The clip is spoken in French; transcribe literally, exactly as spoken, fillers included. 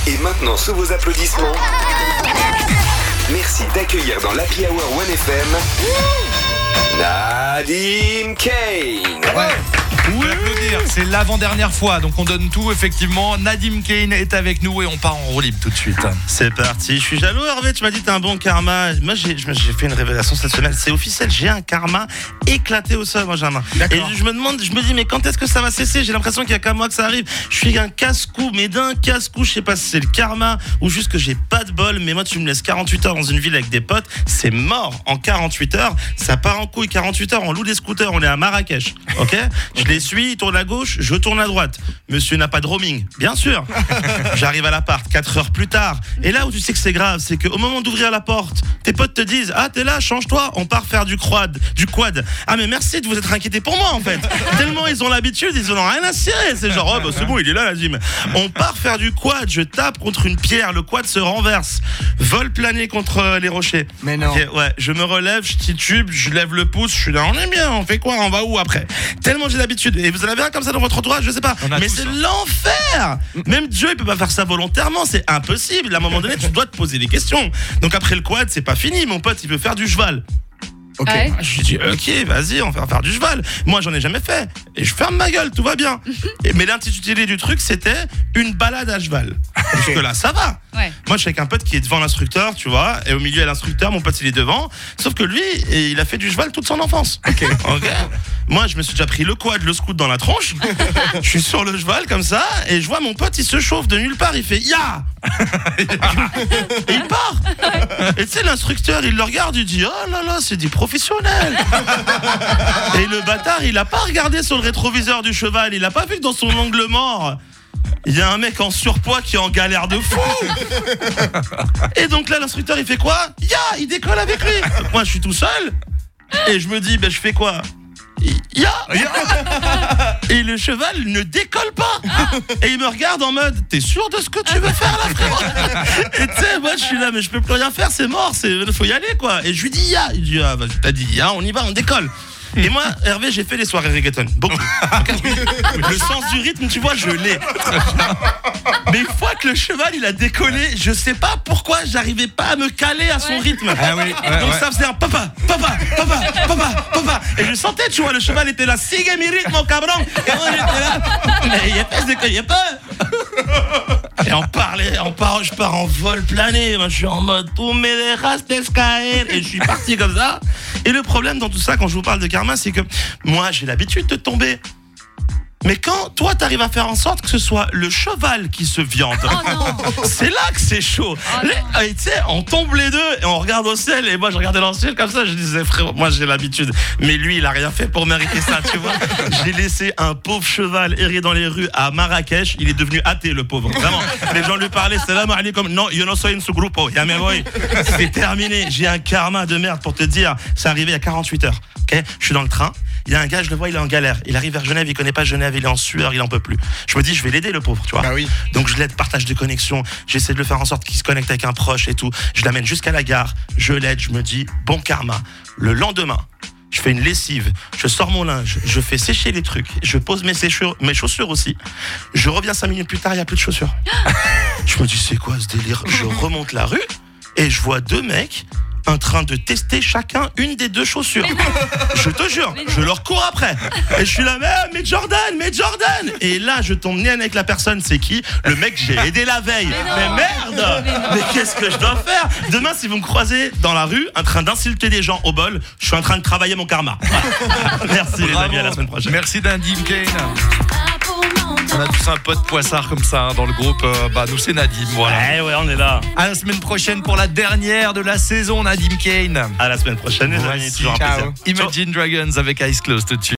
Et maintenant, sous vos applaudissements, merci d'accueillir dans l'Happy Hour One F M, Nadim Kane. Ouais. On peut applaudir, c'est l'avant-dernière fois, donc on donne tout effectivement. Nadim Kane est avec nous et on part en roue libre tout de suite. C'est parti, je suis jaloux Hervé, tu m'as dit t'as un bon karma. Moi j'ai, j'ai fait une révélation cette semaine, c'est officiel, j'ai un karma éclaté au sol Benjamin. D'accord. Et je me demande, je me dis mais quand est-ce que ça va cesser? J'ai l'impression qu'il y a qu'à moi que ça arrive. Je suis un casse-cou, mais d'un casse-cou, je sais pas si c'est le karma ou juste que j'ai pas de bol, mais moi tu me laisses quarante-huit heures dans une ville avec des potes, c'est mort en quarante-huit heures, ça part en couille. Quarante-huit heures, on loue des scooters, on est à Marrakech, ok? Je les suis, il tourne à gauche, je tourne à droite. Monsieur n'a pas de roaming, bien sûr. J'arrive à l'appart quatre heures plus tard. Et là où tu sais que c'est grave, c'est qu'au moment d'ouvrir la porte, tes potes te disent ah t'es là, change-toi, on part faire du quad, du quad. Ah mais merci de vous être inquiétés pour moi en fait. Tellement ils ont l'habitude, ils en ont rien à cirer. C'est genre oh bah c'est bon, il est là la gym. On part faire du quad, je tape contre une pierre, le quad se renverse, vol plané contre les rochers. Mais non. Okay, ouais, je me relève, je titube, je lève le pouce, je suis là, on est bien, on fait quoi, on va où après? Tellement j'ai l'habitude. Et vous en avez un comme ça dans votre entourage, je sais pas. Mais c'est ça. L'enfer. Même Dieu il peut pas faire ça volontairement, c'est impossible. À un moment donné, tu dois te poser des questions. Donc après le quad, c'est pas fini. Mon pote, il veut faire du cheval. Ok, ouais. Je lui dis ok, vas-y, on va faire du cheval. Moi, j'en ai jamais fait. Et je ferme ma gueule, tout va bien. Et, mais l'intitulé du truc, c'était une balade à cheval. Jusque là, ça va. Ouais. Moi, je suis avec un pote qui est devant l'instructeur, tu vois, et au milieu, il y a l'instructeur, mon pote, il est devant. Sauf que lui, il a fait du cheval toute son enfance. Ok. Okay. Moi, je me suis déjà pris le quad, le scoot dans la tronche. Je suis sur le cheval comme ça, et je vois mon pote, il se chauffe de nulle part. Il fait ya. Et il part. Et tu sais, l'instructeur, il le regarde, il dit oh là là, c'est du professionnel. Et le bâtard, il a pas regardé sur le rétroviseur du cheval, il a pas vu que dans son angle mort, il y a un mec en surpoids qui est en galère de fou. Et donc là, l'instructeur, il fait quoi? Ya, il décolle avec lui. Donc moi, je suis tout seul. Et je me dis, ben, je fais quoi? Ya. Et le cheval ne décolle pas. Et il me regarde en mode t'es sûr de ce que tu veux faire là frérot? Et tu sais moi je suis là mais je peux plus rien faire, c'est mort, c'est faut y aller quoi. Et je lui dis ya, il dit ah bah t'as dit ya, on y va, on décolle. Et moi, Hervé, j'ai fait les soirées reggaeton. Beaucoup. Le sens du rythme, tu vois, je l'ai. Mais une fois que le cheval, il a décollé, je sais pas pourquoi j'arrivais pas à me caler à son ouais. rythme. Ah oui, ouais, donc ouais. ça faisait un papa, papa, papa, papa, papa. Et je sentais, tu vois, le cheval était là. Sigue mi rythme, mon cabron. Et on était là. Mais il y a pas de décoller, il y a pas. Et on parlait, on part, je pars en vol plané. Moi, je suis en mode tout me dejaste caer. Et je suis parti comme ça. Et le problème dans tout ça, quand je vous parle de karma, c'est que moi, j'ai l'habitude de tomber. Mais quand toi, t'arrives à faire en sorte que ce soit le cheval qui se viande, oh c'est là que c'est chaud. Oh tu sais, on tombe les deux et on regarde au ciel. Et moi, je regardais dans le ciel comme ça. Je disais, frère, moi, j'ai l'habitude. Mais lui, il a rien fait pour mériter ça, tu vois. J'ai laissé un pauvre cheval errer dans les rues à Marrakech. Il est devenu athée, le pauvre. Vraiment. Les gens lui parlaient, salam alaikum. Non, yo no soy en su grupo. Ya me voy. C'est terminé. J'ai un karma de merde pour te dire. C'est arrivé à quarante-huit heures. Okay, je suis dans le train. Il y a un gars, je le vois, il est en galère. Il arrive vers Genève, il connaît pas Genève, il est en sueur, il en peut plus. Je me dis, je vais l'aider, le pauvre, tu vois. Bah oui. Donc je l'aide, partage de connexion. J'essaie de le faire en sorte qu'il se connecte avec un proche et tout. Je l'amène jusqu'à la gare. Je l'aide, je me dis, bon karma. Le lendemain, je fais une lessive, je sors mon linge, je fais sécher les trucs, je pose mes, séchures, mes chaussures aussi. Je reviens cinq minutes plus tard, il n'y a plus de chaussures. Je me dis, c'est quoi ce délire? Je remonte la rue et je vois deux mecs en train de tester chacun une des deux chaussures. Je te jure, je leur cours après. Et je suis là, mais, mais Jordan, mais Jordan. Et là, je tombe nez avec la personne, c'est qui? Le mec que j'ai aidé la veille. Mais, mais merde. Mais, mais qu'est-ce que je dois faire? Demain, si vous me croisez dans la rue, en train d'insulter des gens au bol, je suis en train de travailler mon karma. Merci les amis, à la semaine prochaine. Merci Nadim Kane. On a tous un pote poissard comme ça hein, dans le groupe. Euh, bah nous c'est Nadim. Voilà. Ouais ouais, on est là. À la semaine prochaine pour la dernière de la saison, Nadim Kane. À la semaine prochaine les amis, toujours un plaisir. Imagine Dragons avec Eyes Closed tout de suite.